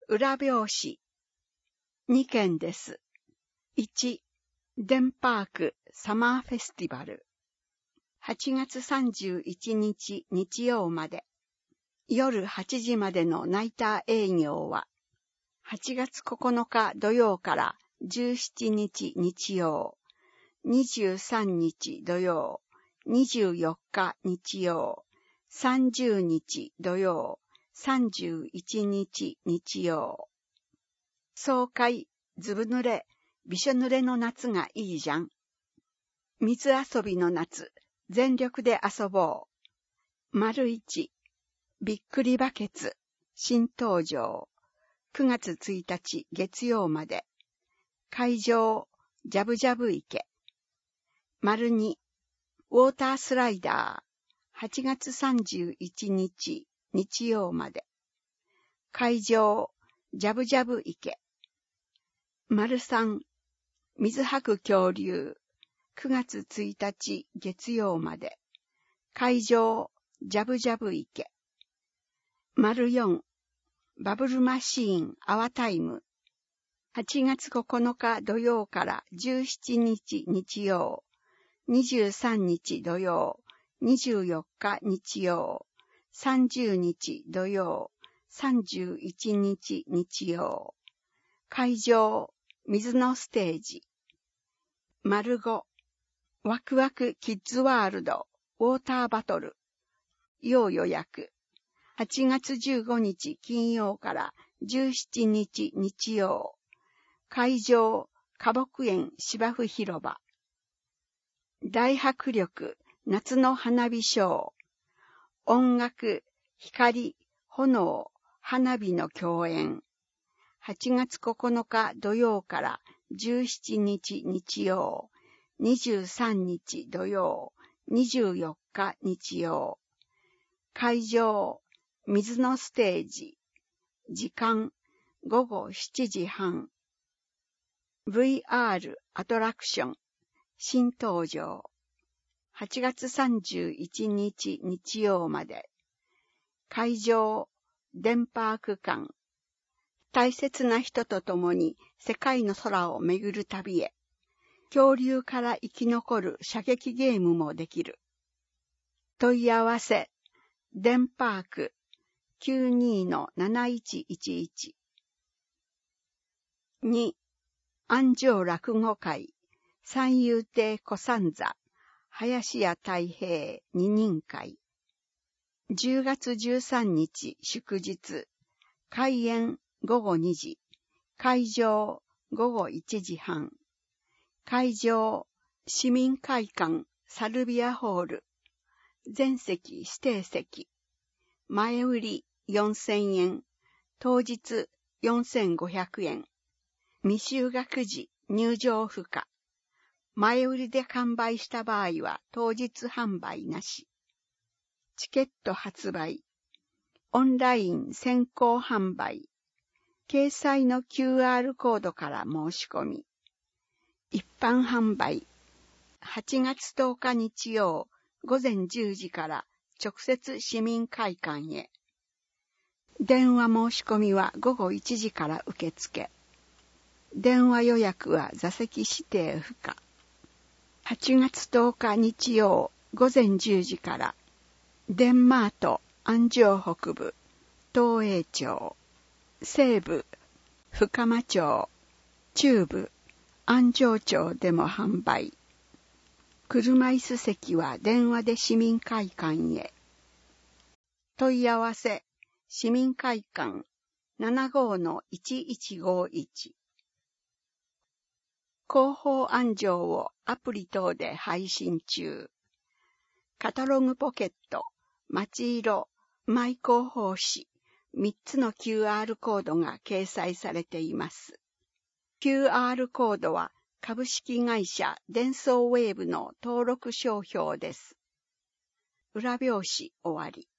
裏表紙。2件です。1、デンパークサマーフェスティバル。8月31日日曜まで。夜8時までのナイター営業は、8月9日土曜から17日日曜、23日土曜、24日日曜、30日土曜、31日日曜。爽快、ずぶ濡れ、びしょ濡れの夏がいいじゃん。水遊びの夏、全力で遊ぼう。1、びっくりバケツ、新登場。9月1日月曜まで。会場、ジャブジャブ池。2、ウォータースライダー。8月31日日曜まで。会場、ジャブジャブ池。3、水吐く恐竜。9月1日月曜まで。会場、ジャブジャブ池。4、バブルマシーンアワタイム。8月9日土曜から17日日曜、23日土曜、24日日曜、30日土曜、31日日曜。会場、水のステージ。5、ワクワクキッズワールドウォーターバトル。要予約。8月15日金曜から17日日曜。会場、花木園芝生広場。大迫力夏の花火ショー。音楽、光、炎、花火の共演。8月9日土曜から17日日曜、23日土曜、24日日曜。会場、水のステージ。時間、午後7時半。VR アトラクション、新登場。8月31日日曜まで。会場、デンパーク館。大切な人と共に世界の空を巡る旅へ。恐竜から生き残る射撃ゲームもできる。問い合わせ、デンパーク 92-7111。2、安城落語会、三遊亭小三座、林家太平二人会。10月13日祝日、開演午後2時、会場午後1時半。会場、市民会館サルビアホール。全席指定席。前売り4000円。当日4500円。未就学時入場不可。前売りで完売した場合は当日販売なし。チケット発売。オンライン先行販売。掲載の QR コードから申し込み。一般販売。8月10日日曜午前10時から直接市民会館へ。電話申し込みは午後1時から受付。電話予約は座席指定不可。8月10日日曜午前10時から、デンマート安城北部、東栄町、西部、深間町、中部、安城町でも販売。車椅子席は電話で市民会館へ。問い合わせ、市民会館 75-1151。広報安城をアプリ等で配信中。カタログポケット、街色、マイ広報誌、3つの QR コードが掲載されています。QR コードは株式会社デンソーウェーブの登録商標です。裏表紙終わり。